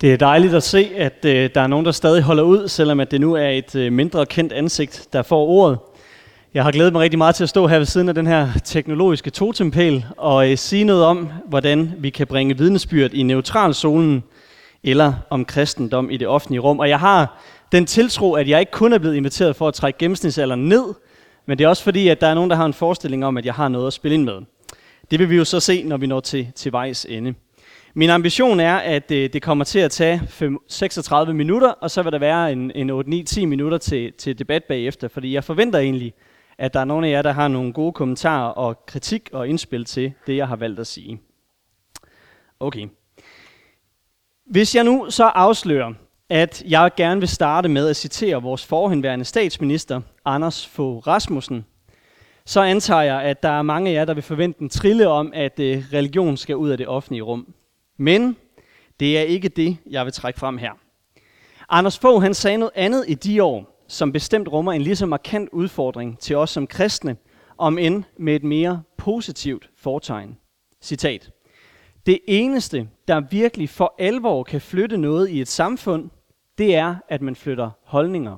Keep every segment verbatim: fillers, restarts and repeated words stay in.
Det er dejligt at se, at øh, der er nogen, der stadig holder ud, selvom at det nu er et øh, mindre kendt ansigt, der får ordet. Jeg har glædet mig rigtig meget til at stå her ved siden af den her teknologiske totempæl og øh, sige noget om, hvordan vi kan bringe vidnesbyrd i neutralzonen eller om kristendom i det offentlige rum. Og jeg har den tiltro, at jeg ikke kun er blevet inviteret for at trække gennemsnitsalderen ned, men det er også fordi, at der er nogen, der har en forestilling om, at jeg har noget at spille ind med. Det vil vi jo så se, når vi når til, til vejs ende. Min ambition er, at det, det kommer til at tage seksogtredive minutter, og så vil der være en, en otte ni ti minutter til, til debat bagefter, fordi jeg forventer egentlig, at der er nogle af jer, der har nogle gode kommentarer og kritik og indspil til det, jeg har valgt at sige. Okay. Hvis jeg nu så afslører, at jeg gerne vil starte med at citere vores forhenværende statsminister, Anders Fogh Rasmussen, så antager jeg, at der er mange af jer, der vil forvente en trille om, at øh, religion skal ud af det offentlige rum. Men det er ikke det, jeg vil trække frem her. Anders Fogh han sagde noget andet i de år, som bestemt rummer en lige så markant udfordring til os som kristne, om end med et mere positivt fortegn. Citat. Det eneste, der virkelig for alvor kan flytte noget i et samfund, det er, at man flytter holdninger.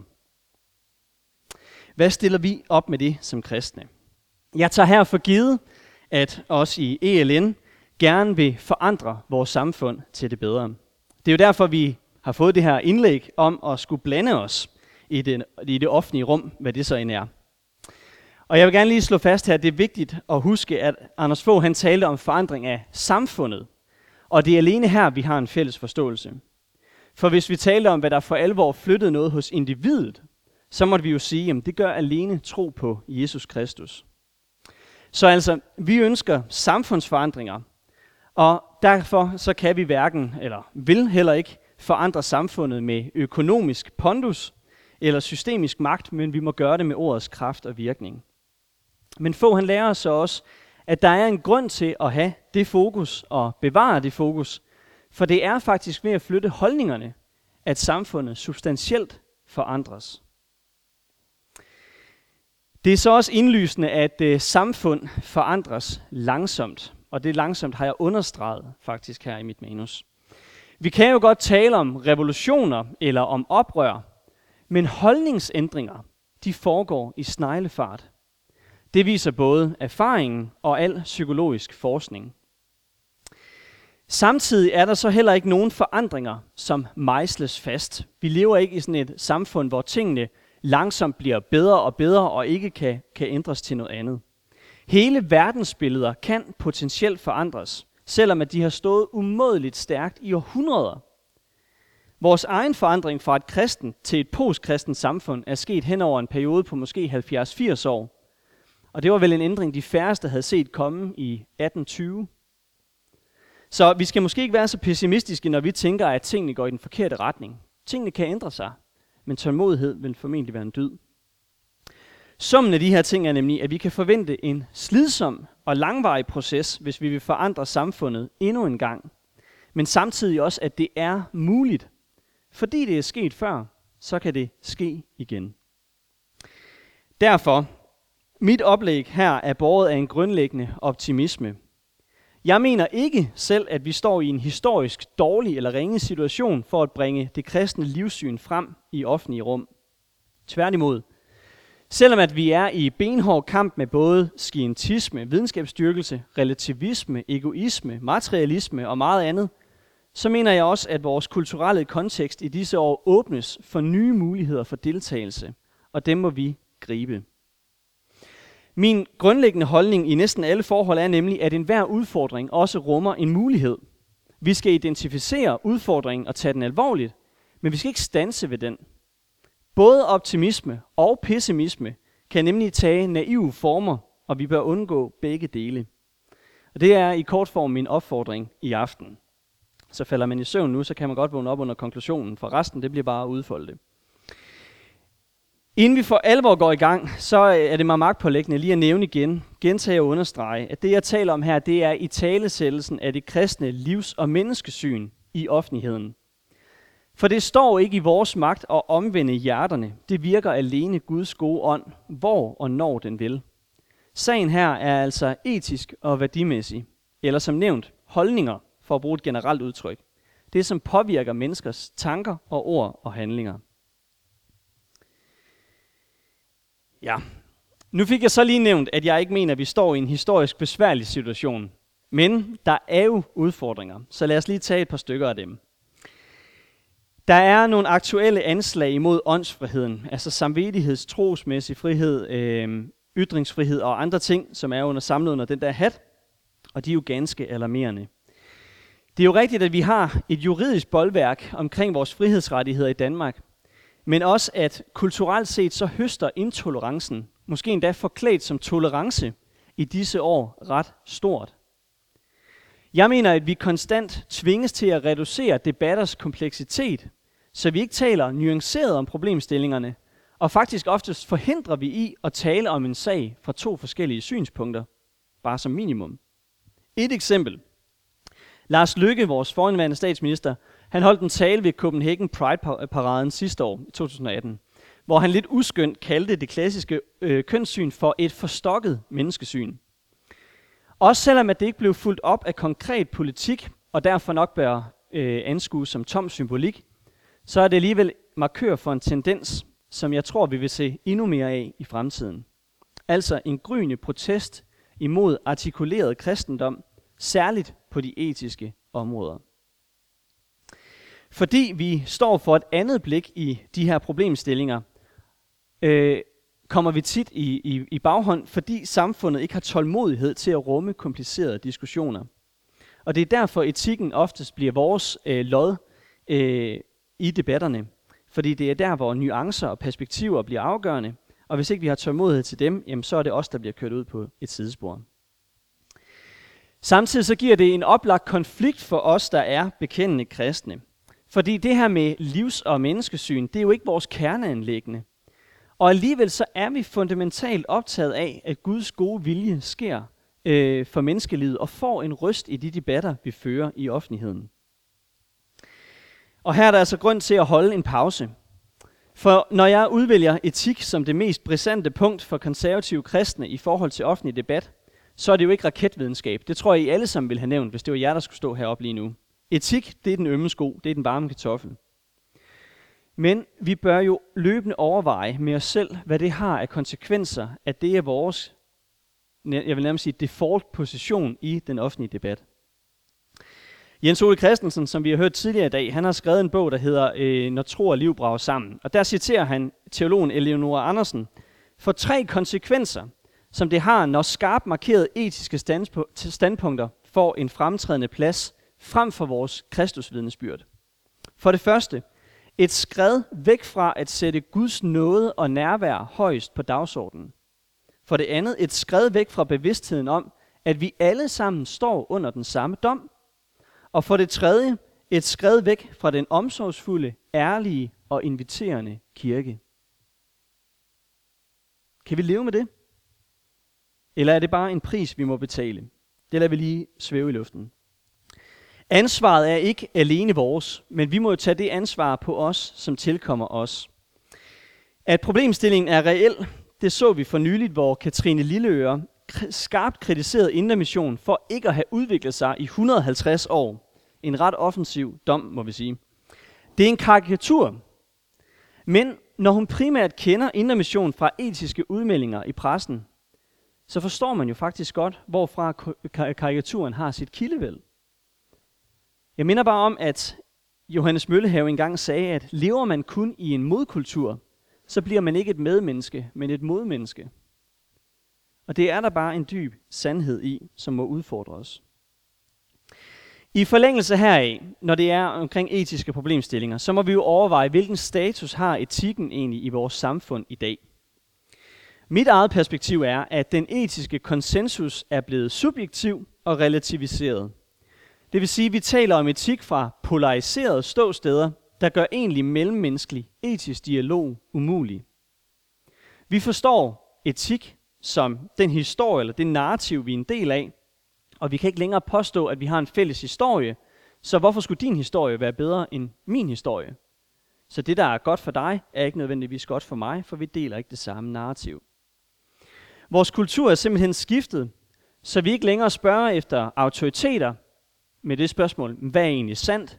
Hvad stiller vi op med det som kristne? Jeg tager her for givet, at os i E L N gerne vil forandre vores samfund til det bedre. Det er jo derfor, vi har fået det her indlæg om at skulle blande os i det, i det offentlige rum, hvad det så end er. Og jeg vil gerne lige slå fast her, at det er vigtigt at huske, at Anders Fogh han talte om forandring af samfundet. Og det er alene her, vi har en fælles forståelse. For hvis vi taler om, hvad der for alvor flyttede noget hos individet, så måtte vi jo sige, at det gør alene tro på Jesus Kristus. Så altså, vi ønsker samfundsforandringer, og derfor så kan vi hverken, eller vil heller ikke, forandre samfundet med økonomisk pondus eller systemisk magt, men vi må gøre det med ordets kraft og virkning. Men Fogh han lærer os så også, at der er en grund til at have det fokus og bevare det fokus, for det er faktisk ved at flytte holdningerne, at samfundet substantielt forandres. Det er så også indlysende, at øh, samfund forandres langsomt, og det langsomt har jeg understreget faktisk her i mit manus. Vi kan jo godt tale om revolutioner eller om oprør, men holdningsændringer, de foregår i sneglefart. Det viser både erfaringen og al psykologisk forskning. Samtidig er der så heller ikke nogen forandringer, som mejsles fast. Vi lever ikke i sådan et samfund, hvor tingene langsomt bliver bedre og bedre og ikke kan, kan ændres til noget andet. Hele verdensbilleder kan potentielt forandres, selvom at de har stået umådeligt stærkt i århundreder. Vores egen forandring fra et kristent til et postkristent samfund er sket hen over en periode på måske halvfjerds til firs år. Og det var vel en ændring, de færreste havde set komme i atten tyve. Så vi skal måske ikke være så pessimistiske, når vi tænker, at tingene går i den forkerte retning. Tingene kan ændre sig, men tålmodighed vil formentlig være en dyd. Summen af de her ting er nemlig, at vi kan forvente en slidsom og langvarig proces, hvis vi vil forandre samfundet endnu en gang. Men samtidig også, at det er muligt. Fordi det er sket før, så kan det ske igen. Derfor, mit oplæg her er båret af en grundlæggende optimisme. Jeg mener ikke selv, at vi står i en historisk dårlig eller ringe situation for at bringe det kristne livssyn frem i offentlige rum. Tværtimod. Selvom at vi er i benhård kamp med både scientisme, videnskabsstyrkelse, relativisme, egoisme, materialisme og meget andet, så mener jeg også, at vores kulturelle kontekst i disse år åbnes for nye muligheder for deltagelse, og dem må vi gribe. Min grundlæggende holdning i næsten alle forhold er nemlig, at enhver udfordring også rummer en mulighed. Vi skal identificere udfordringen og tage den alvorligt, men vi skal ikke standse ved den. Både optimisme og pessimisme kan nemlig tage naive former, og vi bør undgå begge dele. Og det er i kort form min opfordring i aften. Så falder man i søvn nu, så kan man godt vågne op under konklusionen, for resten det bliver bare at udfolde det. Inden vi for alvor går i gang, så er det mig magtpåliggende lige at nævne igen, gentage og understrege, at det jeg taler om her, det er italesættelsen af det kristne livs- og menneskesyn i offentligheden. For det står ikke i vores magt at omvende hjerterne. Det virker alene Guds gode ånd, hvor og når den vil. Sagen her er altså etisk og værdimæssig, eller som nævnt, holdninger, for at bruge et generelt udtryk. Det, som påvirker menneskers tanker og ord og handlinger. Ja, nu fik jeg så lige nævnt, at jeg ikke mener, at vi står i en historisk besværlig situation. Men der er jo udfordringer, så lad os lige tage et par stykker af dem. Der er nogle aktuelle anslag imod åndsfriheden, altså samvittigheds, trosmæssig frihed, øh, ytringsfrihed og andre ting, som er under samlet under den der hat, og de er jo ganske alarmerende. Det er jo rigtigt, at vi har et juridisk bolværk omkring vores frihedsrettigheder i Danmark, men også at kulturelt set så høster intolerancen, måske endda forklædt som tolerance, i disse år ret stort. Jeg mener, at vi konstant tvinges til at reducere debatters kompleksitet, så vi ikke taler nuanceret om problemstillingerne, og faktisk oftest forhindrer vi i at tale om en sag fra to forskellige synspunkter, bare som minimum. Et eksempel. Lars Løkke, vores forhenværende statsminister, han holdt en tale ved Copenhagen Pride-paraden sidste år, i to tusind og atten, hvor han lidt uskyndt kaldte det klassiske øh, kønssyn for et forstokket menneskesyn. Også selvom at det ikke blev fulgt op af konkret politik, og derfor nok bør øh, anskues som tom symbolik, så er det alligevel markør for en tendens, som jeg tror, vi vil se endnu mere af i fremtiden. Altså en gryende protest imod artikuleret kristendom, særligt på de etiske områder. Fordi vi står for et andet blik i de her problemstillinger, øh, kommer vi tit i, i, i baghånd, fordi samfundet ikke har tålmodighed til at rumme komplicerede diskussioner. Og det er derfor etikken oftest bliver vores øh, lod øh, i debatterne. Fordi det er der, hvor nuancer og perspektiver bliver afgørende, og hvis ikke vi har tålmodighed til dem, jamen, så er det os, der bliver kørt ud på et sidespor. Samtidig så giver det en oplagt konflikt for os, der er bekendende kristne. Fordi det her med livs- og menneskesyn, det er jo ikke vores kerneanliggende. Og alligevel så er vi fundamentalt optaget af, at Guds gode vilje sker øh, for menneskelivet og får en røst i de debatter, vi fører i offentligheden. Og her er der altså grund til at holde en pause. For når jeg udvælger etik som det mest brisante punkt for konservative kristne i forhold til offentlig debat, så er det jo ikke raketvidenskab. Det tror jeg, I alle sammen ville have nævnt, hvis det var jer, der skulle stå heroppe lige nu. Etik, det er den ømme sko, det er den varme kartoffel. Men vi bør jo løbende overveje med os selv, hvad det har af konsekvenser, at det er vores, jeg vil nærmest sige, default position i den offentlige debat. Jens Ole Christensen, som vi har hørt tidligere i dag, han har skrevet en bog, der hedder øh, Når tro og liv brager sammen. Og der citerer han teologen Eleonora Andersen for tre konsekvenser, som det har, når skarpt markerede etiske standpunkter får en fremtrædende plads frem for vores Kristusvidnesbyrd. For det første, et skred væk fra at sætte Guds nåde og nærvær højst på dagsordenen. For det andet, et skred væk fra bevidstheden om, at vi alle sammen står under den samme dom. Og for det tredje, et skred væk fra den omsorgsfulde, ærlige og inviterende kirke. Kan vi leve med det? Eller er det bare en pris, vi må betale? Det lader vi lige svæve i luften. Ansvaret er ikke alene vores, men vi må jo tage det ansvar på os, som tilkommer os. At problemstillingen er reel, det så vi for nyligt, hvor Katrine Lilleøre skarpt kritiserede Indre Mission for ikke at have udviklet sig i et hundrede og halvtreds år. En ret offensiv dom, må vi sige. Det er en karikatur. Men når hun primært kender Indre Mission fra etiske udmeldinger i pressen, så forstår man jo faktisk godt, hvorfra karikaturen har sit kildevæld. Jeg minder bare om, at Johannes Møllehave engang sagde, at lever man kun i en modkultur, så bliver man ikke et medmenneske, men et modmenneske. Og det er der bare en dyb sandhed i, som må udfordre os. I forlængelse heraf, når det er omkring etiske problemstillinger, så må vi jo overveje, hvilken status har etikken egentlig i vores samfund i dag. Mit eget perspektiv er, at den etiske konsensus er blevet subjektiv og relativiseret. Det vil sige, at vi taler om etik fra polariserede ståsteder, der gør egentlig mellemmenneskelig etisk dialog umulig. Vi forstår etik som den historie eller det narrativ, vi er en del af, og vi kan ikke længere påstå, at vi har en fælles historie, så hvorfor skulle din historie være bedre end min historie? Så det, der er godt for dig, er ikke nødvendigvis godt for mig, for vi deler ikke det samme narrativ. Vores kultur er simpelthen skiftet, så vi ikke længere spørger efter autoriteter med det spørgsmål, hvad er egentlig sandt,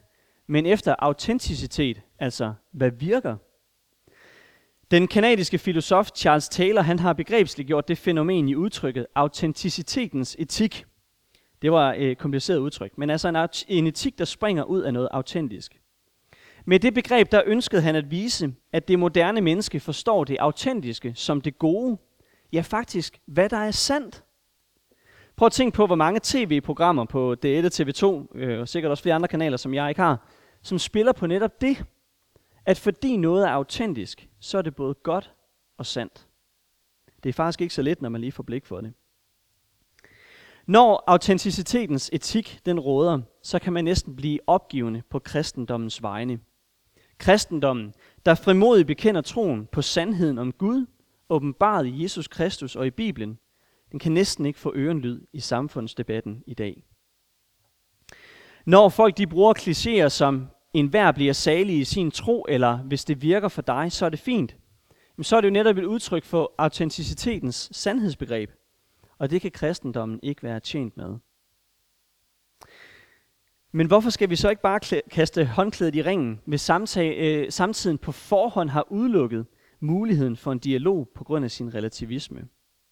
men efter autenticitet, altså hvad virker. Den kanadiske filosof Charles Taylor, han har begrebsliggjort det fænomen i udtrykket autenticitetens etik. Det var et øh, kompliceret udtryk, men altså en, en etik, der springer ud af noget autentisk. Med det begreb, der ønskede han at vise, at det moderne menneske forstår det autentiske som det gode. Ja, faktisk, hvad der er sandt. Prøv at tænke på, hvor mange tv-programmer på D et og T V to, øh, og sikkert også flere andre kanaler, som jeg ikke har, som spiller på netop det, at fordi noget er autentisk, så er det både godt og sandt. Det er faktisk ikke så let, når man lige får blik for det. Når autenticitetens etik den råder, så kan man næsten blive opgivende på kristendommens vegne. Kristendommen, der frimodigt bekender troen på sandheden om Gud, åbenbaret i Jesus Kristus og i Bibelen, den kan næsten ikke få ørenlyd i samfundsdebatten i dag. Når folk de bruger klichéer som enhver bliver salig i sin tro, eller hvis det virker for dig, så er det fint, så er det jo netop et udtryk for autenticitetens sandhedsbegreb, og det kan kristendommen ikke være tjent med. Men hvorfor skal vi så ikke bare klæ- kaste håndklædet i ringen, hvis samtag- øh, samtiden på forhånd har udelukket muligheden for en dialog på grund af sin relativisme?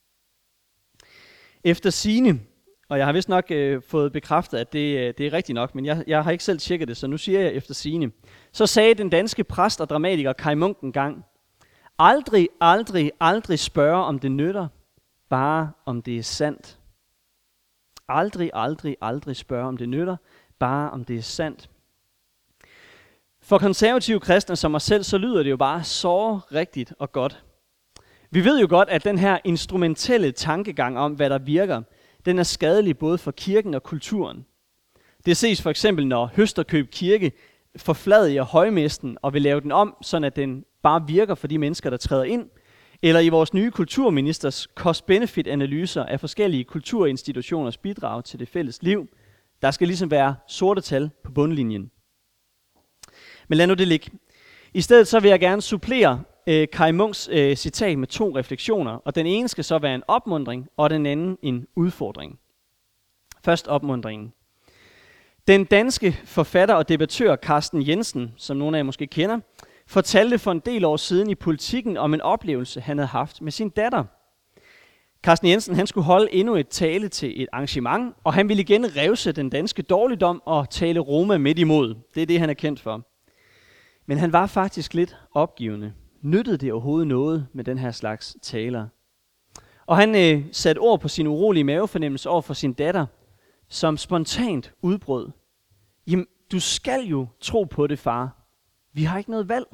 Efter sigende, og jeg har vist nok øh, fået bekræftet, at det, øh, det er rigtigt nok, men jeg, jeg har ikke selv tjekket det, så nu siger jeg efter sigende. Så sagde den danske præst og dramatiker Kai Munk engang: aldrig, aldrig, aldrig spørge, om det nytter, bare om det er sandt. Aldrig, aldrig, aldrig spørge, om det nytter, bare om det er sandt. For konservative kristne som mig selv, så lyder det jo bare så rigtigt og godt. Vi ved jo godt, at den her instrumentelle tankegang om, hvad der virker, den er skadelig både for kirken og kulturen. Det ses for eksempel, når Høsterkøb Kirke forfladiger højmesten og vil lave den om, sådan at den bare virker for de mennesker, der træder ind, eller i vores nye kulturministers cost-benefit-analyser af forskellige kulturinstitutioners bidrag til det fælles liv. Der skal ligesom være sorte tal på bundlinjen. Men lad nu det ligge. I stedet så vil jeg gerne supplere øh, Kai Munks øh, citat med to refleksioner, og den ene skal så være en opmuntring, og den anden en udfordring. Først opmuntringen. Den danske forfatter og debattør Carsten Jensen, som nogle af jer måske kender, fortalte for en del år siden i Politikken om en oplevelse, han havde haft med sin datter. Carsten Jensen han skulle holde endnu et tale til et arrangement, og han ville igen revse den danske dårligdom og tale Roma midt imod. Det er det, han er kendt for. Men han var faktisk lidt opgivende. Nyttede det overhovedet noget med den her slags taler? Og han øh, satte ord på sin urolige mavefornemmelse over for sin datter, som spontant udbrød: jamen, du skal jo tro på det, far. Vi har ikke noget valg.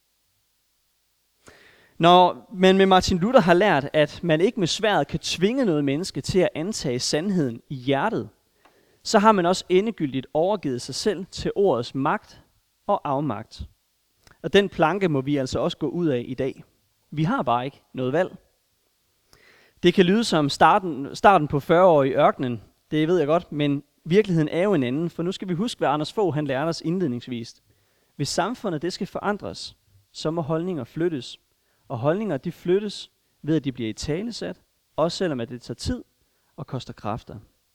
Når man med Martin Luther har lært, at man ikke med sværdet kan tvinge noget menneske til at antage sandheden i hjertet, så har man også endegyldigt overgivet sig selv til ordets magt og afmagt. Og den planke må vi altså også gå ud af i dag. Vi har bare ikke noget valg. Det kan lyde som starten, starten på fyrre år i ørkenen, det ved jeg godt, men virkeligheden er jo en anden, for nu skal vi huske, hvad Anders Fogh han lærte os indledningsvis. Hvis samfundet det skal forandres, så må holdninger flyttes. Og holdninger de flyttes ved, at de bliver italesat, også selvom at det tager tid og koster kræfter.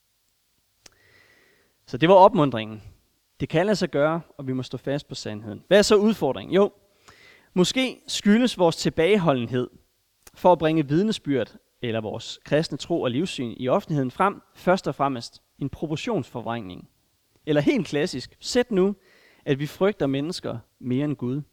Så det var opmuntringen. Det kan lade sig gøre, og vi må stå fast på sandheden. Hvad er så udfordringen? Jo, måske skyldes vores tilbageholdenhed for at bringe vidnesbyrd eller vores kristne tro og livssyn i offentligheden frem, først og fremmest en proportionsforvrængning. Eller helt klassisk, sæt nu, at vi frygter mennesker mere end Gud.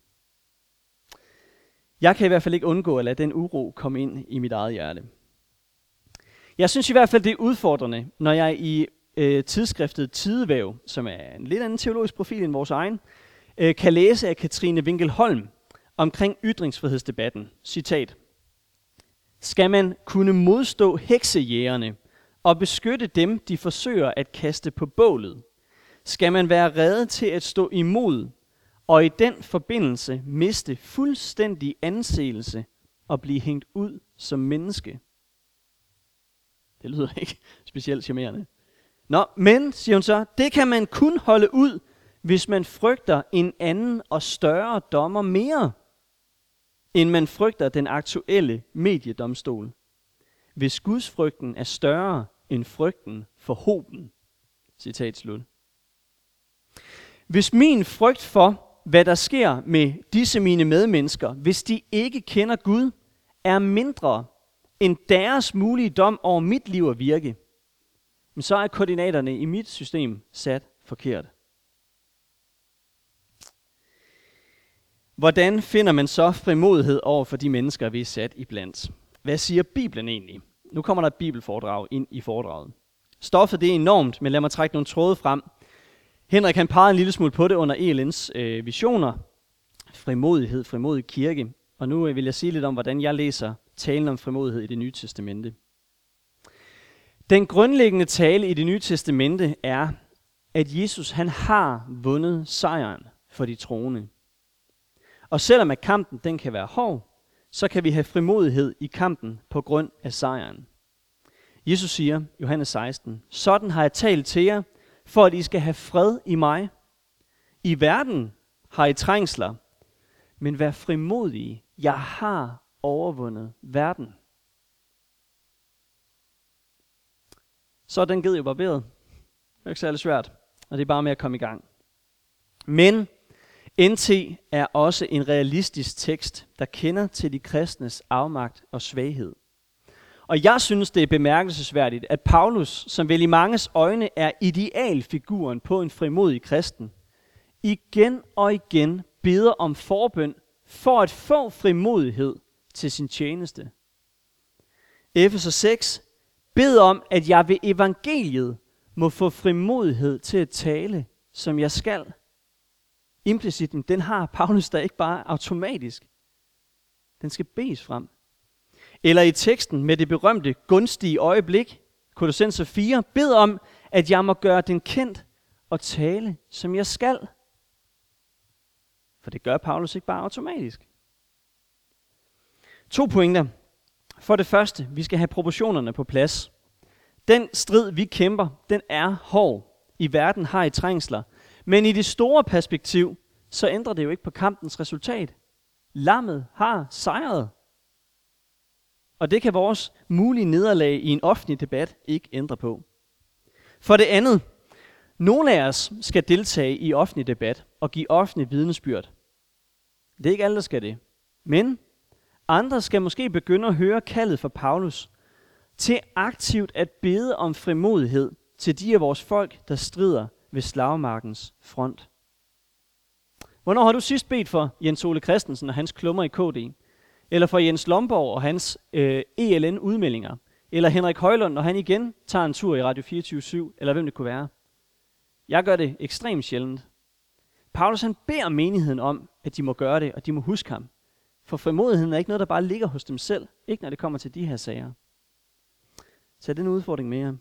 Jeg kan i hvert fald ikke undgå at lade den uro komme ind i mit eget hjerte. Jeg synes i hvert fald, det er udfordrende, når jeg i øh, tidsskriftet Tidevæv, som er en lidt anden teologisk profil end vores egen, øh, kan læse af Katrine Winkel-Holm omkring ytringsfrihedsdebatten. Citat: skal man kunne modstå heksejægerne og beskytte dem, de forsøger at kaste på bålet, skal man være rede til at stå imod og i den forbindelse miste fuldstændig anseelse og blive hængt ud som menneske. Det lyder ikke specielt charmerende. Nå, men, siger hun så, det kan man kun holde ud, hvis man frygter en anden og større dommer mere, end man frygter den aktuelle mediedomstol. Hvis gudsfrygten er større end frygten for hoben. Citat slut. Hvis min frygt for, hvad der sker med disse mine medmennesker, hvis de ikke kender Gud, er mindre end deres mulige dom over mit liv og virke, men så er koordinaterne i mit system sat forkert. Hvordan finder man så frimodighed over for de mennesker, vi er sat iblandt? Hvad siger Bibelen egentlig? Nu kommer der et bibelforedrag ind i foredraget. Stoffet det er enormt, men lad mig trække nogle tråde frem. Henrik han pegede en lille smule på det under E L N's øh, visioner. Frimodighed, frimodig kirke. Og nu vil jeg sige lidt om, hvordan jeg læser talen om frimodighed i Det Nye Testamente. Den grundlæggende tale i Det Nye Testamente er, at Jesus han har vundet sejren for de troende. Og selvom at kampen den kan være hård, så kan vi have frimodighed i kampen på grund af sejren. Jesus siger, Johannes seksten, sådan har jeg talt til jer, for at I skal have fred i mig. I verden har I trængsler, men vær frimodige. Jeg har overvundet verden. Så er den ged jo barberet. Det er ikke særlig svært, og det er bare med at komme i gang. Men N T er også en realistisk tekst, der kender til de kristnes afmagt og svaghed. Og jeg synes, det er bemærkelsesværdigt, at Paulus, som vel i manges øjne er idealfiguren på en frimodig kristen, igen og igen beder om forbøn for at få frimodighed til sin tjeneste. Efeser seks beder om, at jeg ved evangeliet må få frimodighed til at tale, som jeg skal. Impliciten, den har Paulus da ikke bare automatisk. Den skal bedes frem. Eller i teksten med det berømte gunstige øjeblik, Kolossenser fire, bed om, at jeg må gøre den kendt og tale, som jeg skal. For det gør Paulus ikke bare automatisk. To pointer. For det første, vi skal have proportionerne på plads. Den strid, vi kæmper, den er hård. I verden har I trængsler. Men i det store perspektiv, så ændrer det jo ikke på kampens resultat. Lammet har sejret. Og det kan vores mulige nederlag i en offentlig debat ikke ændre på. For det andet, nogle af os skal deltage i offentlig debat og give offentlig vidnesbyrd. Det er ikke alle, der skal det. Men andre skal måske begynde at høre kaldet fra Paulus til aktivt at bede om frimodighed til de af vores folk, der strider ved slagmarkens front. Hvornår har du sidst bedt for Jens Ole Christensen og hans klummer i K D? Eller for Jens Lomborg og hans øh, E L N-udmeldinger? Eller Henrik Højlund, når han igen tager en tur i Radio fireogtyve syv, eller hvem det kunne være? Jeg gør det ekstremt sjældent. Paulus han beder menigheden om, at de må gøre det, og de må huske ham. For frimodigheden er ikke noget, der bare ligger hos dem selv. Ikke når det kommer til de her sager. Så er det en udfordring mere.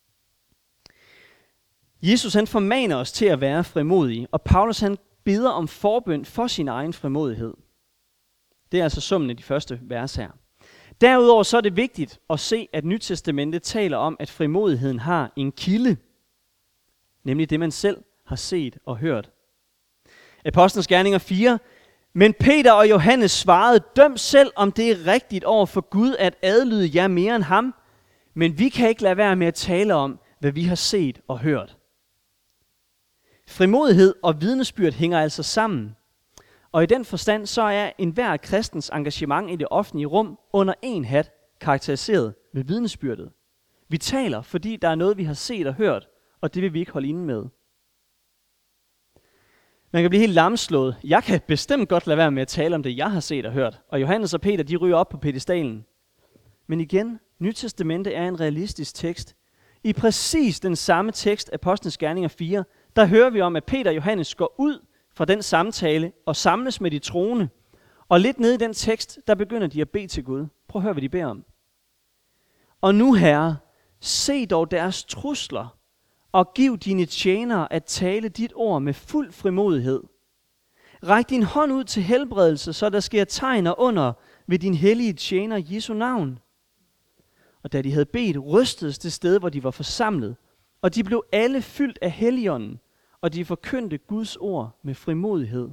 Jesus han formaner os til at være frimodige, og Paulus han beder om forbøn for sin egen frimodighed. Det er altså summen af de første vers her. Derudover så er det vigtigt at se, at Nytestamentet taler om, at frimodigheden har en kilde, nemlig det man selv har set og hørt. Apostlenes Gerninger fire. Men Peter og Johannes svarede, døm selv, om det er rigtigt over for Gud at adlyde jer mere end ham, men vi kan ikke lade være med at tale om, hvad vi har set og hørt. Frimodighed og vidnesbyrd hænger altså sammen. Og i den forstand så er enhver kristens engagement i det offentlige rum under en hat karakteriseret ved vidnesbyrdet. Vi taler, fordi der er noget, vi har set og hørt, og det vil vi ikke holde inde med. Man kan blive helt lamslået. Jeg kan bestemt godt lade være med at tale om det, jeg har set og hørt. Og Johannes og Peter, de ryger op på pedestalen. Men igen, Nytestamentet er en realistisk tekst. I præcis den samme tekst, Apostlenes Gerninger fire, der hører vi om, at Peter og Johannes går ud fra den samtale og samles med de troende. Og lidt nede i den tekst, der begynder de at bede til Gud. Prøv at høre, hvad de beder om. Og nu, Herre, se dog deres trusler, og giv dine tjenere at tale dit ord med fuld frimodighed. Ræk din hånd ud til helbredelse, så der sker tegn og under ved din hellige tjener Jesu navn. Og da de havde bedt, rystedes det sted, hvor de var forsamlet, og de blev alle fyldt af Helligånden, og de forkyndte Guds ord med frimodighed.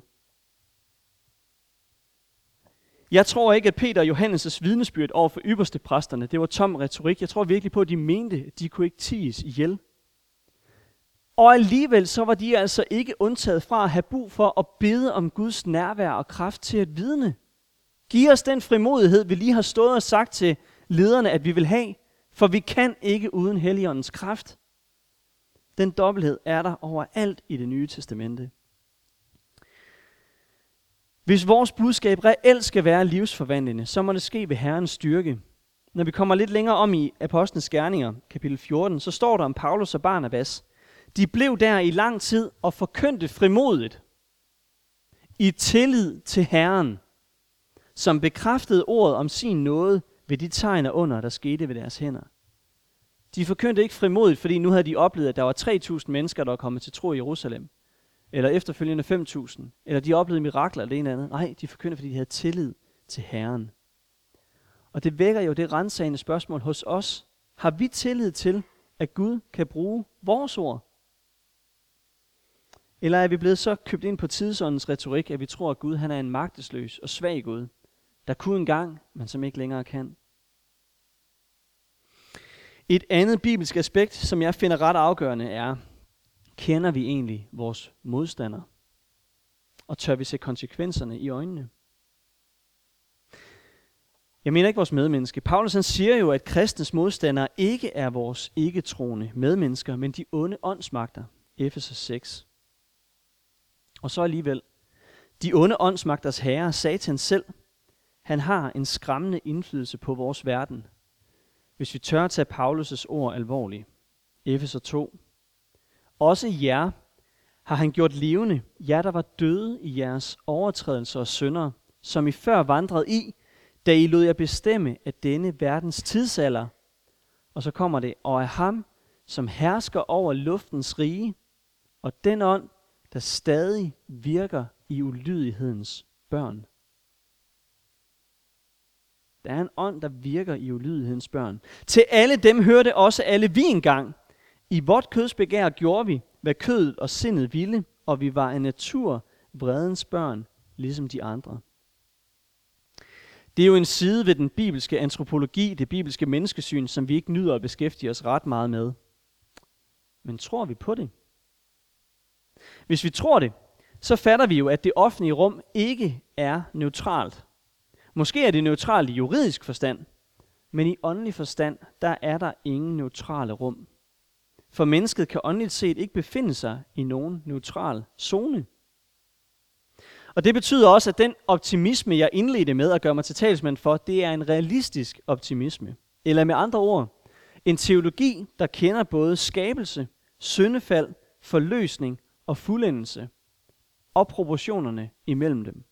Jeg tror ikke, at Peter og Johannes' vidnesbyrd over for ypperste præsterne, det var tom retorik. Jeg tror virkelig på, at de mente, at de kunne ikke ties ihjel. Og alligevel så var de altså ikke undtaget fra at have brug for at bede om Guds nærvær og kraft til at vidne. Giv os den frimodighed, vi lige har stået og sagt til lederne, at vi vil have, for vi kan ikke uden Helligåndens kraft. Den dobbelthed er der overalt i Det Nye Testamente. Hvis vores budskab reelt skal være livsforvandlende, så må det ske ved Herrens styrke. Når vi kommer lidt længere om i Apostlenes Gerninger, kapitel fjorten, så står der om Paulus og Barnabas. De blev der i lang tid og forkyndte frimodigt i tillid til Herren, som bekræftede ordet om sin nåde ved de tegn og under, der skete ved deres hænder. De forkyndte ikke frimodigt, fordi nu havde de oplevet, at der var tre tusind mennesker, der var kommet til tro i Jerusalem. Eller efterfølgende fem tusind. Eller de oplevede mirakler eller det ene eller andet. Nej, de forkyndte, fordi de havde tillid til Herren. Og det vækker jo det ransagende spørgsmål hos os. Har vi tillid til, at Gud kan bruge vores ord? Eller er vi blevet så købt ind på tidsåndens retorik, at vi tror, at Gud han er en magtesløs og svag Gud, der kunne engang, men som ikke længere kan? Et andet bibelsk aspekt, som jeg finder ret afgørende, er, kender vi egentlig vores modstandere? Og tør vi se konsekvenserne i øjnene? Jeg mener ikke vores medmenneske. Paulus han siger jo, at kristnes modstandere ikke er vores ikke-troende medmennesker, men de onde åndsmagter. Efeser seks. Og så alligevel, de onde åndsmagters herre, Satan selv, han har en skræmmende indflydelse på vores verden, hvis vi tør tage Paulus' ord alvorligt. Efeser to. Også jer har han gjort levende, jer der var døde i jeres overtrædelser og synder, som I før vandrede i, da I lod jer bestemme af denne verdens tidsalder. Og så kommer det, og af ham, som hersker over luftens rige, og den ånd, der stadig virker i ulydighedens børn. Der er en ånd, der virker i ulydighedens børn. Til alle dem hørte også alle vi engang. I vort køds begær gjorde vi, hvad kødet og sindet ville, og vi var af natur vredens børn, ligesom de andre. Det er jo en side ved den bibelske antropologi, det bibelske menneskesyn, som vi ikke nyder at beskæftige os ret meget med. Men tror vi på det? Hvis vi tror det, så fatter vi jo, at det offentlige rum ikke er neutralt. Måske er det neutralt i juridisk forstand, men i åndelig forstand, der er der ingen neutrale rum. For mennesket kan åndeligt set ikke befinde sig i nogen neutral zone. Og det betyder også, at den optimisme, jeg indledte med at gøre mig til talsmand for, det er en realistisk optimisme. Eller med andre ord, en teologi, der kender både skabelse, syndefald, forløsning og fuldendelse, og proportionerne imellem dem.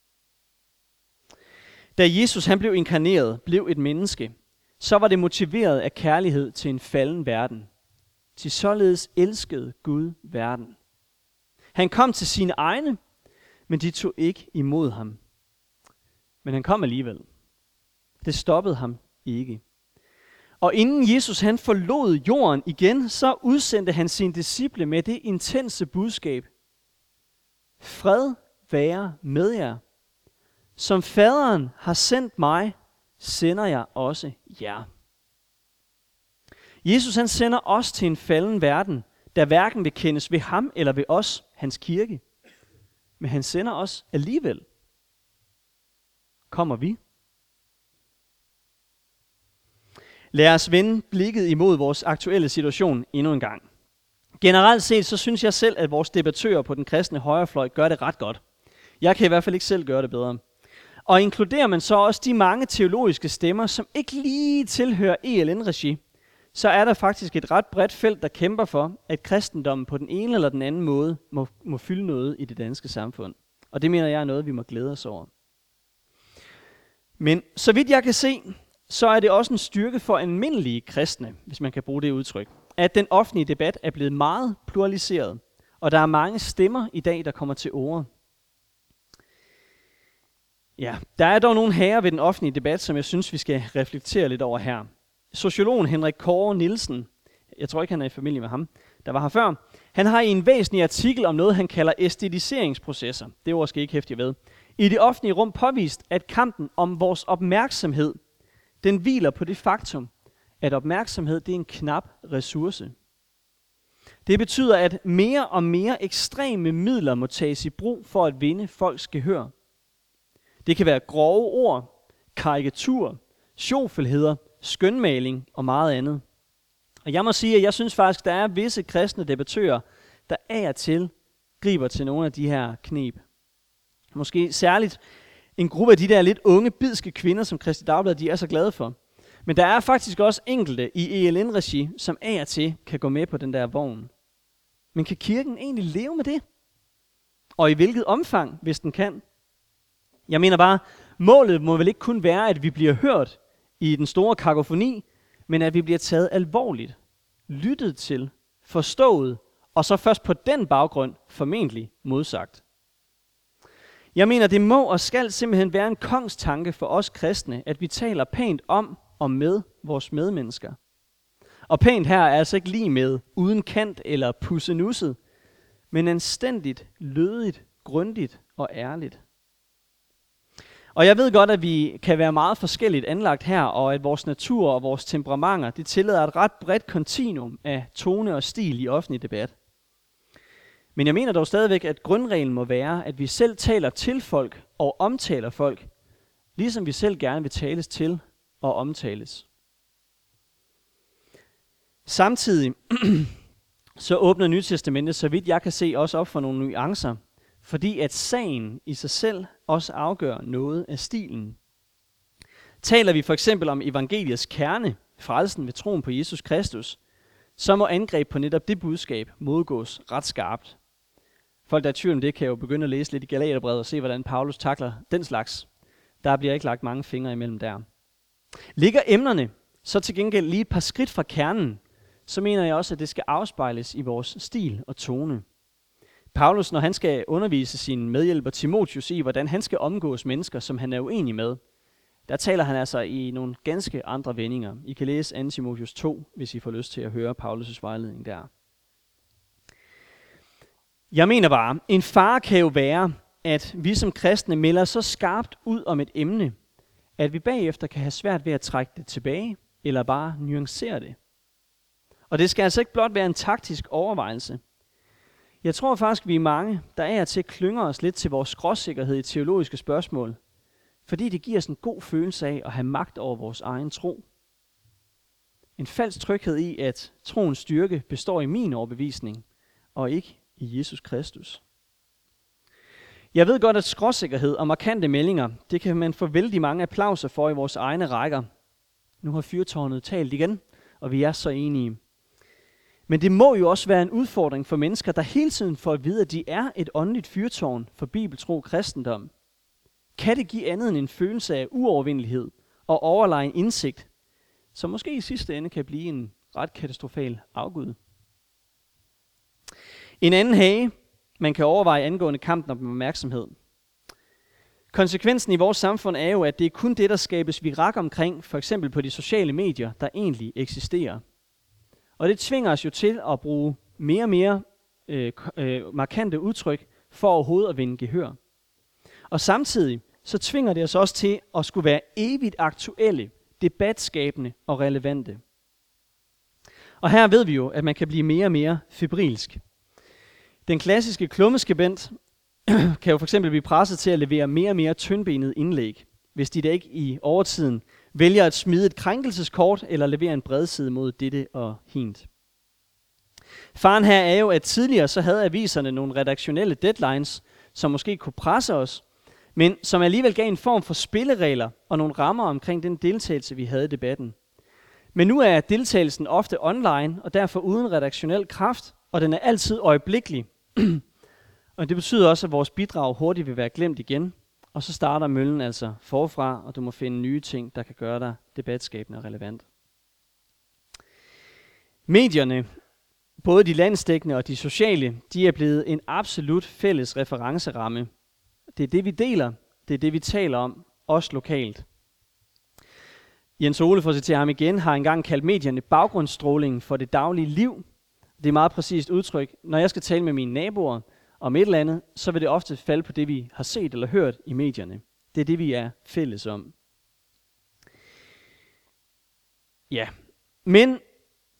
Da Jesus han blev inkarneret, blev et menneske, så var det motiveret af kærlighed til en falden verden. Til således elskede Gud verden. Han kom til sine egne, men de tog ikke imod ham. Men han kom alligevel. Det stoppede ham ikke. Og inden Jesus han forlod jorden igen, så udsendte han sine disciple med det intense budskab. Fred være med jer. Som faderen har sendt mig, sender jeg også jer. Jesus han sender os til en falden verden, der hverken vil kendes ved ham eller ved os, hans kirke. Men han sender os alligevel. Kommer vi? Lad os vende blikket imod vores aktuelle situation endnu en gang. Generelt set, så synes jeg selv, at vores debattører på den kristne højrefløj gør det ret godt. Jeg kan i hvert fald ikke selv gøre det bedre. Og inkluderer man så også de mange teologiske stemmer, som ikke lige tilhører E L N-regi, så er der faktisk et ret bredt felt, der kæmper for, at kristendommen på den ene eller den anden måde må, må fylde noget i det danske samfund. Og det mener jeg er noget, vi må glæde os over. Men så vidt jeg kan se, så er det også en styrke for almindelige kristne, hvis man kan bruge det udtryk, at den offentlige debat er blevet meget pluraliseret, og der er mange stemmer i dag, der kommer til orde. Ja, der er dog nogle herrer ved den offentlige debat, som jeg synes, vi skal reflektere lidt over her. Sociologen Henrik Kåre Nielsen, jeg tror ikke, han er i familie med ham, der var her før, han har i en væsentlig artikel om noget, han kalder æstetiseringsprocesser, det ord skal I ikke hæfte ved, i det offentlige rum påvist, at kampen om vores opmærksomhed, den hviler på det faktum, at opmærksomhed det er en knap ressource. Det betyder, at mere og mere ekstreme midler må tages i brug for at vinde folks gehør. Det kan være grove ord, karikatur, sjovfelheder, skønmaling og meget andet. Og jeg må sige, at jeg synes faktisk, der er visse kristne debattører, der af og til griber til nogle af de her kneb. Måske særligt en gruppe af de der lidt unge, bidske kvinder, som Kristi Dagblad de er så glade for. Men der er faktisk også enkelte i E L N-regi, som af og til kan gå med på den der vogn. Men kan kirken egentlig leve med det? Og i hvilket omfang, hvis den kan? Jeg mener bare, målet må vel ikke kun være, at vi bliver hørt i den store kakofoni, men at vi bliver taget alvorligt, lyttet til, forstået, og så først på den baggrund formentlig modsagt. Jeg mener, det må og skal simpelthen være en kongstanke for os kristne, at vi taler pænt om og med vores medmennesker. Og pænt her er altså ikke lige med uden kant eller pussenusset, men anstændigt, lødigt, grundigt og ærligt. Og jeg ved godt, at vi kan være meget forskelligt anlagt her, og at vores natur og vores temperamenter, det tillader et ret bredt kontinuum af tone og stil i offentlig debat. Men jeg mener dog stadigvæk, at grundreglen må være, at vi selv taler til folk og omtaler folk, ligesom vi selv gerne vil tales til og omtales. Samtidig så åbner Nytestamentet, så vidt jeg kan se, også op for nogle nuancer, fordi at sagen i sig selv også afgør noget af stilen. Taler vi for eksempel om evangeliets kerne, frelsen ved troen på Jesus Kristus, så må angreb på netop det budskab modgås ret skarpt. Folk, der er i tvivl om det, kan jo begynde at læse lidt i Galaterbrevet og se, hvordan Paulus takler den slags. Der bliver ikke lagt mange fingre imellem der. Ligger emnerne så til gengæld lige et par skridt fra kernen, så mener jeg også, at det skal afspejles i vores stil og tone. Paulus, når han skal undervise sin medhjælper Timotheus i, hvordan han skal omgås mennesker, som han er uenig med, der taler han altså i nogle ganske andre vendinger. I kan læse anden Timotheus to, hvis I får lyst til at høre Paulus' vejledning der. Jeg mener bare, en fare kan jo være, at vi som kristne melder så skarpt ud om et emne, at vi bagefter kan have svært ved at trække det tilbage, eller bare nuancere det. Og det skal altså ikke blot være en taktisk overvejelse. Jeg tror faktisk, vi er mange, der er til at klynger os lidt til vores skråsikkerhed i teologiske spørgsmål, fordi det giver os en god følelse af at have magt over vores egen tro. En falsk tryghed i, at troens styrke består i min overbevisning, og ikke i Jesus Kristus. Jeg ved godt, at skråsikkerhed og markante meldinger, det kan man få vældig mange applauser for i vores egne rækker. Nu har fyrtårnet talt igen, og vi er så enige. Men det må jo også være en udfordring for mennesker, der hele tiden får at vide, at de er et åndeligt fyrtårn for bibeltro kristendom. Kan det give andet end en følelse af uovervindelighed og overlegen indsigt, som måske i sidste ende kan blive en ret katastrofal afgud? En anden hage, man kan overveje angående kampen om opmærksomhed. Konsekvensen i vores samfund er jo, at det er kun det, der skabes virak omkring, for eksempel på de sociale medier, der egentlig eksisterer. Og det tvinger os jo til at bruge mere og mere øh, øh, markante udtryk for overhovedet at vinde gehør. Og samtidig så tvinger det os også til at skulle være evigt aktuelle, debatskabende og relevante. Og her ved vi jo, at man kan blive mere og mere febrilsk. Den klassiske klummeskribent kan jo for eksempel blive presset til at levere mere og mere tyndbenet indlæg, hvis de da ikke i overtiden vælger at smide et krænkelseskort eller levere en bredside mod dette og hint. Faren her er jo, at tidligere så havde aviserne nogle redaktionelle deadlines, som måske kunne presse os, men som alligevel gav en form for spilleregler og nogle rammer omkring den deltagelse, vi havde i debatten. Men nu er deltagelsen ofte online og derfor uden redaktionel kraft, og den er altid øjeblikkelig. Og det betyder også, at vores bidrag hurtigt vil være glemt igen, og så starter møllen altså forfra, og du må finde nye ting, der kan gøre dig debatskabende og relevant. Medierne, både de landsdækkende og de sociale, de er blevet en absolut fælles referenceramme. Det er det, vi deler, det er det, vi taler om, også lokalt. Jens Ole, for at citere ham igen, har engang kaldt medierne baggrundsstrålingen for det daglige liv. Det er meget præcist udtryk. Når jeg skal tale med mine naboer om et eller andet, så vil det ofte falde på det, vi har set eller hørt i medierne. Det er det, vi er fælles om. Ja, men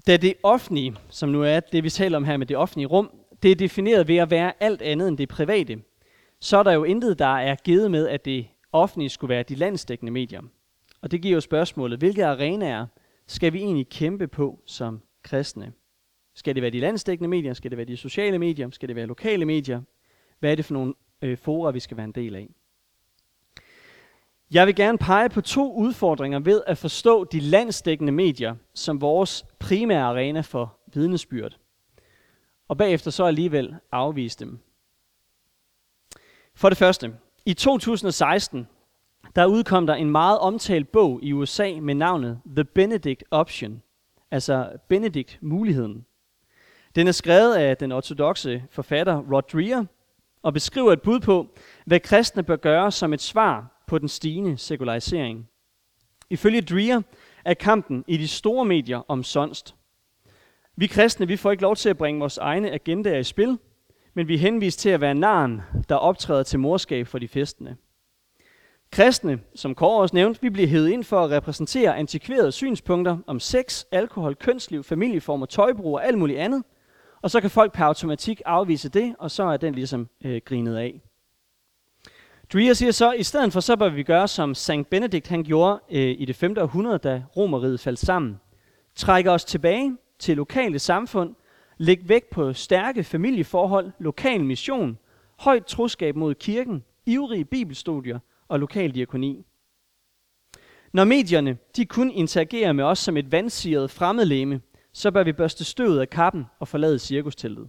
Da det offentlige, som nu er det, vi taler om her med det offentlige rum, det er defineret ved at være alt andet end det private, så er der jo intet, der er givet med, at det offentlige skulle være de landsdækkende medier. Og det giver jo spørgsmålet, hvilke arenaer skal vi egentlig kæmpe på som kristne? Skal det være de landsdækkende medier? Skal det være de sociale medier? Skal det være lokale medier? Hvad er det for nogle øh, fora, vi skal være en del af? Jeg vil gerne pege på to udfordringer ved at forstå de landsdækkende medier som vores primære arena for vidnesbyrd. Og bagefter så alligevel afvise dem. For det første, i to tusind og seksten, der udkom der en meget omtalt bog i U S A med navnet The Benedict Option, altså Benedict-muligheden. Den er skrevet af den ortodokse forfatter Rod Dreher og beskriver et bud på, hvad kristne bør gøre som et svar på den stigende sekularisering. Ifølge Dreher er kampen i de store medier omsonst. Vi kristne vi får ikke lov til at bringe vores egne agendaer i spil, men vi er henvist til at være narren, der optræder til morskab for de festende. Kristne, som Kåre også nævnte, vi bliver hævet ind for at repræsentere antikverede synspunkter om sex, alkohol, kønsliv, familieformer, tøjbrug og alt muligt andet, og så kan folk per automatik afvise det, og så er den ligesom øh, grinet af. Dreher siger så, at i stedet for så bør vi gøre, som Sankt Benedikt han gjorde øh, i det femte århundrede, da Romerriget faldt sammen. Trække os tilbage til lokale samfund, lægge vægt på stærke familieforhold, lokal mission, højt troskab mod kirken, ivrige bibelstudier og lokal diakoni. Når medierne de kun interagerer med os som et vandsiret fremmedlegeme, så bør vi børste støvet af kappen og forlade cirkusteltet.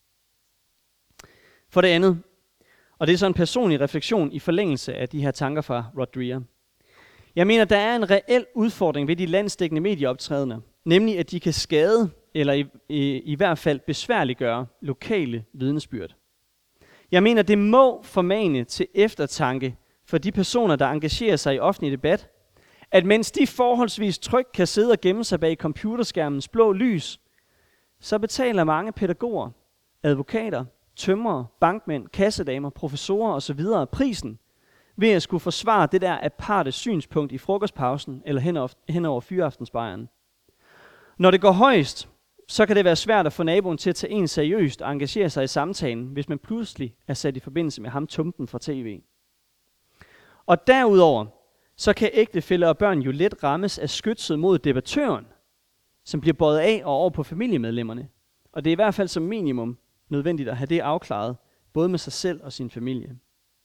For det andet, og det er så en personlig refleksion i forlængelse af de her tanker fra Rod Dreher. Jeg mener, der er en reel udfordring ved de landsdækkende medieoptrædener, nemlig at de kan skade, eller i, i, i hvert fald besværliggøre, lokale vidnesbyrd. Jeg mener, det må formane til eftertanke for de personer, der engagerer sig i offentlig debat, at mens de forholdsvis trygt kan sidde og gemme sig bag computerskærmens blå lys, så betaler mange pædagoger, advokater, tømrere, bankmænd, kassedamer, professorer osv. prisen ved at skulle forsvare det der aparte synspunkt i frokostpausen eller henover, henover fyraftensbejeren. Når det går højst, så kan det være svært at få naboen til at tage en seriøst og engagere sig i samtalen, hvis man pludselig er sat i forbindelse med ham tumpen fra tv. Og derudover, så kan ægtefæller og børn jo let rammes af skytset mod debattøren, som bliver bøjet af og over på familiemedlemmerne. Og det er i hvert fald som minimum nødvendigt at have det afklaret, både med sig selv og sin familie.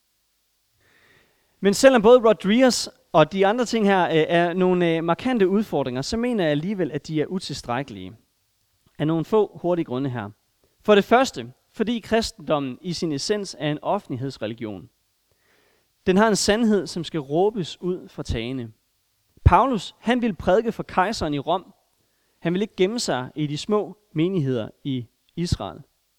Men selvom både Rod Drehers og de andre ting her øh, er nogle øh, markante udfordringer, så mener jeg alligevel, at de er utilstrækkelige. Af nogle få hurtige grunde her. For det første, fordi kristendommen i sin essens er en offentlighedsreligion. Den har en sandhed, som skal råbes ud fra tagene. Paulus, han ville prædike for kejseren i Rom. Han ville ikke gemme sig i de små menigheder i Israel.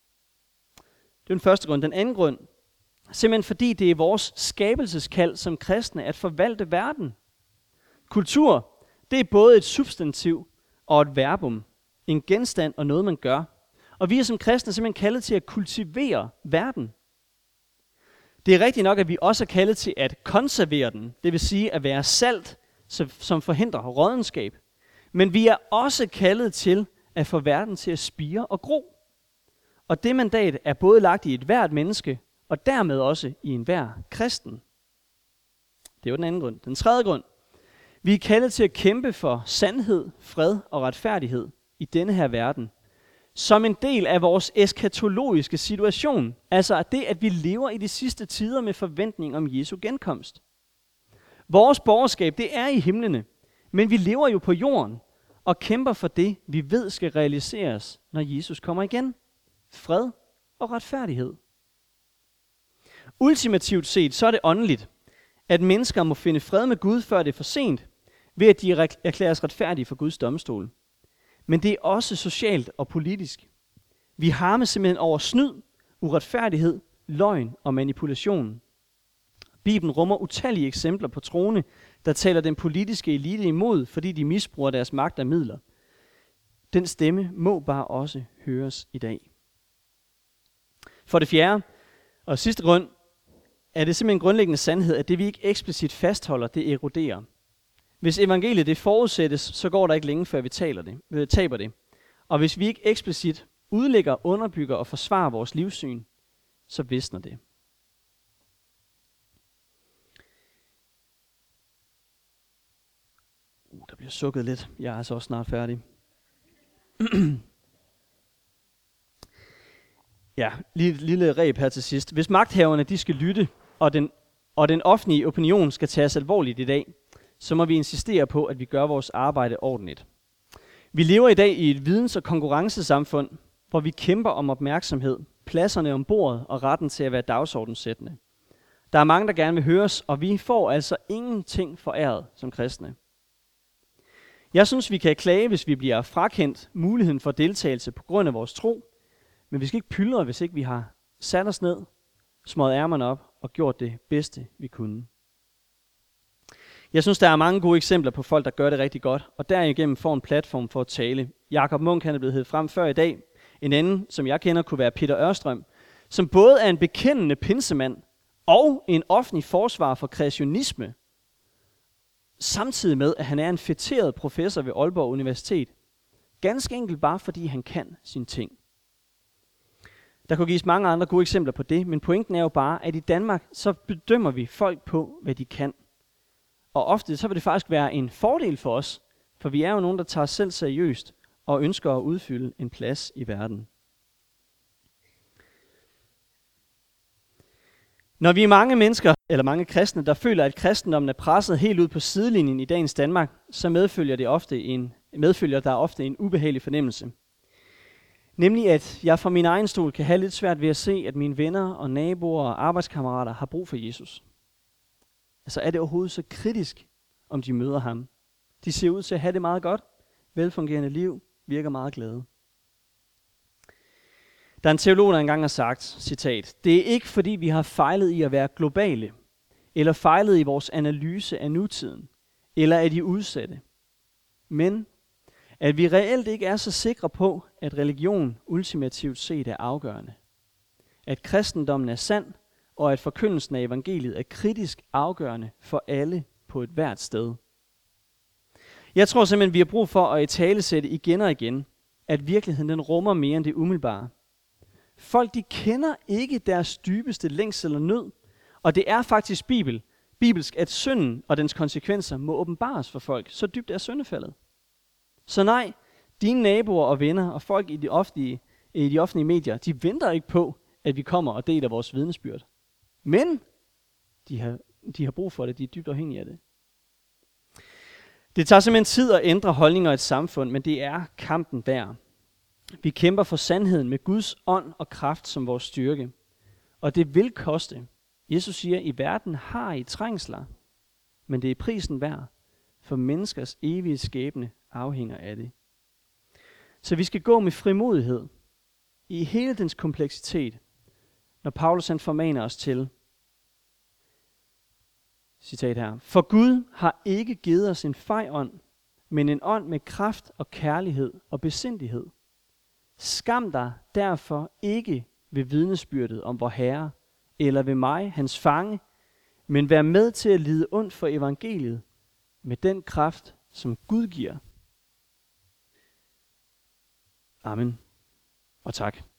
Det er den første grund. Den anden grund, simpelthen fordi det er vores skabelseskald som kristne at forvalte verden. Kultur, det er både et substantiv og et verbum. En genstand og noget, man gør. Og vi er som kristne simpelthen kaldet til at kultivere verden. Det er rigtigt nok, at vi også er kaldet til at konservere den. Det vil sige at være salt, som forhindrer rådenskab. Men vi er også kaldet til at få verden til at spire og gro. Og det mandat er både lagt i et hvert menneske, og dermed også i enhver kristen. Det er jo den anden grund. Den tredje grund. Vi er kaldet til at kæmpe for sandhed, fred og retfærdighed i denne her verden. Som en del af vores eskatologiske situation. Altså det, at vi lever i de sidste tider med forventning om Jesu genkomst. Vores borgerskab, det er i himlene. Men vi lever jo på jorden og kæmper for det, vi ved skal realiseres, når Jesus kommer igen. Fred og retfærdighed. Ultimativt set, så er det åndeligt, at mennesker må finde fred med Gud, før det er for sent, ved at de erklæres retfærdige for Guds domstol. Men det er også socialt og politisk. Vi harmes simpelthen over snyd, uretfærdighed, løgn og manipulation. Bibelen rummer utallige eksempler på troende, der taler den politiske elite imod, fordi de misbruger deres magt og midler. Den stemme må bare også høres i dag. For det fjerde, og sidste grund, er det simpelthen en grundlæggende sandhed, at det vi ikke eksplicit fastholder, det eroderer. Hvis evangeliet det forudsættes, så går der ikke længe, før vi taler det, vi taber det. Og hvis vi ikke eksplicit udlægger, underbygger og forsvarer vores livssyn, så visner det. Uh, der bliver sukket lidt. Jeg er så også snart færdig. Ja, lige et lille reb her til sidst. Hvis magthaverne de skal lytte, og den, og den offentlige opinion skal tages alvorligt i dag, så må vi insistere på, at vi gør vores arbejde ordentligt. Vi lever i dag i et videns- og konkurrencesamfund, hvor vi kæmper om opmærksomhed, pladserne om bordet og retten til at være dagsordenssættende. Der er mange, der gerne vil høres, og vi får altså ingenting foræret som kristne. Jeg synes, vi kan klage, hvis vi bliver frakendt muligheden for deltagelse på grund af vores tro, men vi skal ikke pyldre, hvis ikke vi har sat os ned, smøget ærmerne op og gjort det bedste, vi kunne. Jeg synes, der er mange gode eksempler på folk, der gør det rigtig godt, og derigennem får en platform for at tale. Jakob Munk han er blevet heddet frem før i dag. En anden, som jeg kender, kunne være Peter Ørstrøm, som både er en bekendende pinsemand og en offentlig forsvarer for kreationisme, samtidig med, at han er en fætteret professor ved Aalborg Universitet. Ganske enkelt bare, fordi han kan sine ting. Der kunne gives mange andre gode eksempler på det, men pointen er jo bare, at i Danmark, så bedømmer vi folk på, hvad de kan. Og ofte så vil det faktisk være en fordel for os, for vi er jo nogen, der tager os selv seriøst og ønsker at udfylde en plads i verden. Når vi er mange mennesker, eller mange kristne, der føler, at kristendommen er presset helt ud på sidelinjen i dagens Danmark, så medfølger, det ofte en, medfølger der ofte en ubehagelig fornemmelse. Nemlig at jeg fra min egen stol kan have lidt svært ved at se, at mine venner og naboer og arbejdskammerater har brug for Jesus. Altså er det overhovedet så kritisk, om de møder ham? De ser ud til at have det meget godt, velfungerende liv, virker meget glade. Der er en teolog, der engang har sagt, citat, det er ikke fordi vi har fejlet i at være globale, eller fejlet i vores analyse af nutiden, eller af de udsatte, men at vi reelt ikke er så sikre på, at religion ultimativt set er afgørende. At kristendommen er sand, og at forkyndelsen af evangeliet er kritisk afgørende for alle på et hvert sted. Jeg tror simpelthen, vi har brug for at italesætte igen og igen, at virkeligheden den rummer mere end det umiddelbare. Folk de kender ikke deres dybeste længsel eller nød, og det er faktisk bibel, bibelsk, at synden og dens konsekvenser må åbenbares for folk. Så dybt er syndefaldet. Så nej, dine naboer og venner og folk i de offentlige, i de offentlige medier, de venter ikke på, at vi kommer og deler vores vidnesbyrd. Men de har, de har brug for det, de er dybt afhængige af det. Det tager simpelthen tid at ændre holdninger i et samfund, men det er kampen værd. Vi kæmper for sandheden med Guds ånd og kraft som vores styrke. Og det vil koste. Jesus siger, i verden har I trængsler, men det er prisen værd, for menneskers evige skæbne afhænger af det. Så vi skal gå med frimodighed i hele dens kompleksitet, når Paulus han formaner os til, citat her, for Gud har ikke givet os en fej ånd, men en ånd med kraft og kærlighed og besindighed. Skam dig derfor ikke ved vidnesbyrdet om vor Herre, eller ved mig, hans fange, men vær med til at lide ondt for evangeliet med den kraft, som Gud giver. Amen. Og tak.